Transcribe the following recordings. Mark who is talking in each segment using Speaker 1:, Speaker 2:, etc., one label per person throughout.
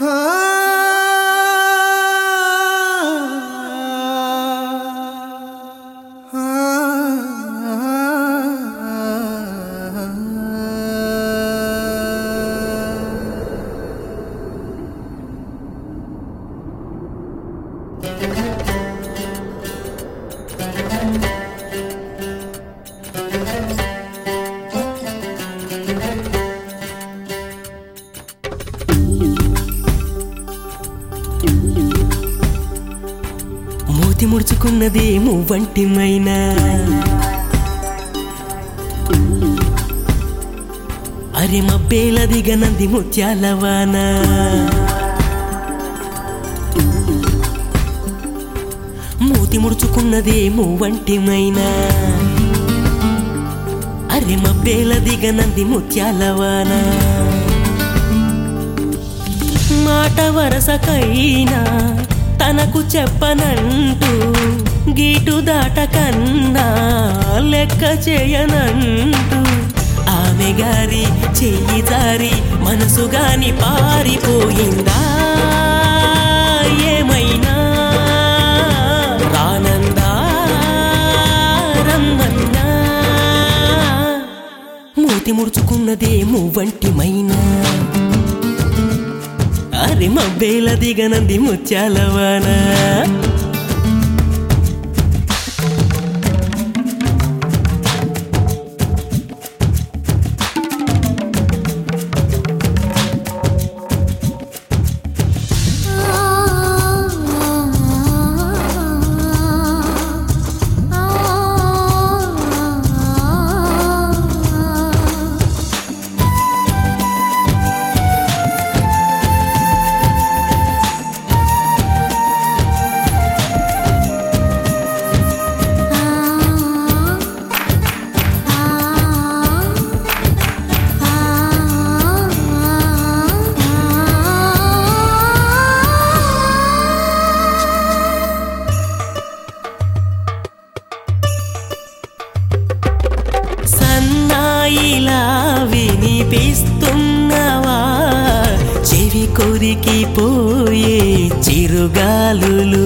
Speaker 1: మూతి ముడుచుకున్నదే మువ్వంటి మైనా అరే మబ్బేల దిగనంది ముత్యాల వాన మూతి ముడుచుకున్నదే మువ్వంటి మైనా అరే మబ్బేల దిగనంది ముత్యాల వాన మాట వరసకైనా తనకు చెప్పనంటూ గీటు దాటకన్నా లెక్క చేయనంటూ ఆమె గారి చెయ్యి జారి మనసు గాని పారిపోయిందా ఏమైనా రానందా రమ్మన్నా మూతి ముడుచుకున్నదే మువ్వంటి మైనా అరే మబ్బేల దిగనంది ముత్యాల వాన ఇలా వినిపిస్తున్నవా చెవి కొరికి పోయే చిరుగాలులు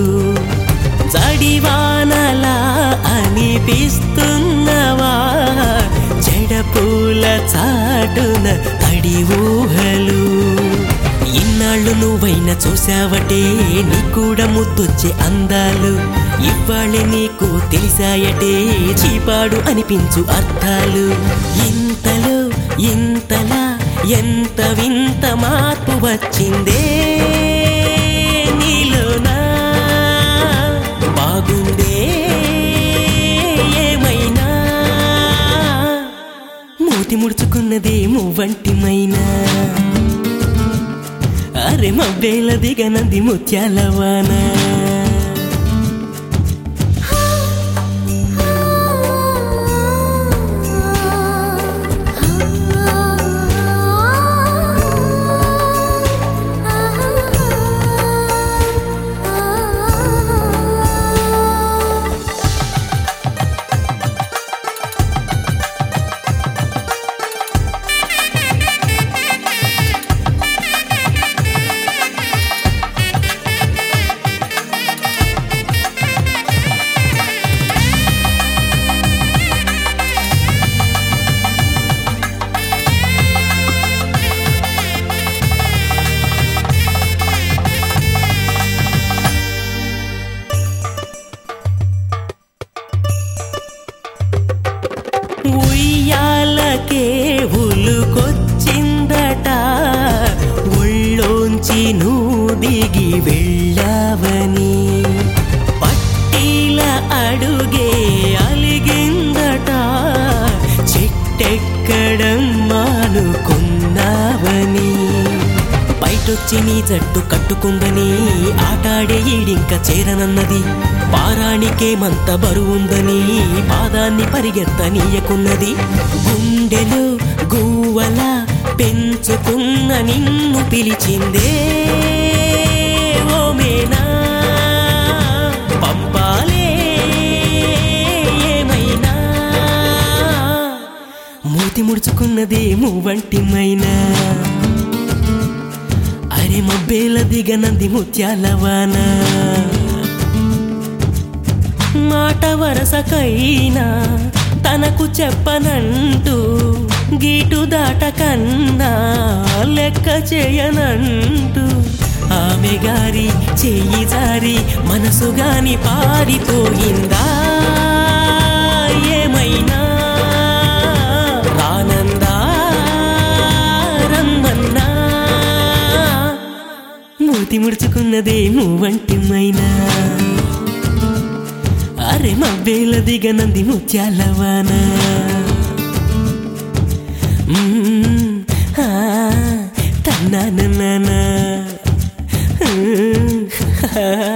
Speaker 1: జడివానలా అనిపిస్తున్నవా జడపూల చాటున తడి ఊహలు ఇన్నాళ్ళు నువ్వైనా చూసావటే నీ కూడా ముద్దొచ్చే అందాలు ఇవ్వాళే నీకు తెలిసాయటే చీపాడు అనిపించు అర్థాలు ఇంతలో ఇంతలా ఎంత వింత మార్పు వచ్చిందే నీలోనా బాగుందే ఏమైనా మూతి ముడుచుకున్నదే మువ్వంటి మైనా అరే మబ్బేల దిగనంది ముత్యాల వాన ఉయ్యాలకే ఉలుకొచ్చిందట ఒళ్ళోంచి నువ్వు దిగి వెళ్ళావని పట్టీల అడుగే అలిగిందట చెట్టెక్కడం మానుకున్నావని బయటొచ్చి నీ జట్టు కట్టుకుందని ఆటాడే ఈడింక చేరనన్నది పారానికేమంత బరువుందని పాదాన్ని పరిగెత్తనీయకున్నది గుండెలో గువ్వల పెంచుకున్న నిన్ను పిలిచిందే ఓ మేనా పంపాలే ఏమైనా మూతి ముడుచుకున్నదే మువ్వంటి మైనా మబ్బేల దిగనంది ముత్యాలవాన మాట వరసకైనా తనకు చెప్పనంటూ గీటు దాటకన్నా లెక్క చేయనంటూ ఆమె గారి చెయ్యి జారి మనసు గాని పారిపోయిందా ఏమైనా రానందా రమ్మన్నా మూతి ముడుచుకున్నదే నువ్వంటి మైనా అరే మబ్బేల దిగనంది ముత్యాలవాన తన్నానా